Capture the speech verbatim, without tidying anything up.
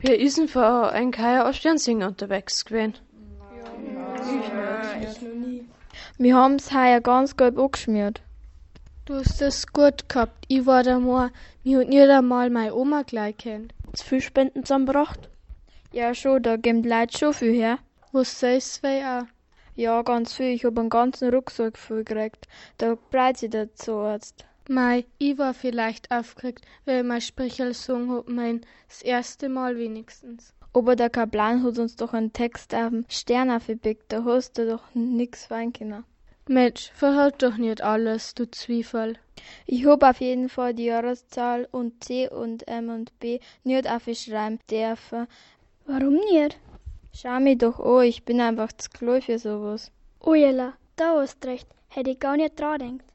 Wir sind vor ein Kaier aus Sternsingen unterwegs gewesen. Wir haben's heuer ganz gelb angeschmiert. Du hast es gut gehabt. Ich war der Mann. Mir hat nicht einmal meine Oma gleich kennt. Zu viel Spenden zusammengebracht? Ja schon, da geben die Leute schon viel her. Was soll's zwei auch? Ja, ganz viel. Ich hab einen ganzen Rucksack voll gekriegt. Da breit sich der Zahnarzt. Mei, ich war vielleicht aufgeregt, weil ich mein Sprecherl gesungen hab, mein das erste Mal wenigstens. Aber der Kaplan hat uns doch einen Text auf dem Stern aufgepickt. Da hast du doch nix fein können. Mensch, verhört doch nicht alles, du Zwiebel. Ich hab auf jeden Fall die Jahreszahl und C und M und B nicht aufschreiben dürfen. Warum nicht? Schau mich doch an, ich bin einfach zu klein für sowas. Ojela, da hast recht, hätte ich gar nicht dran gedacht.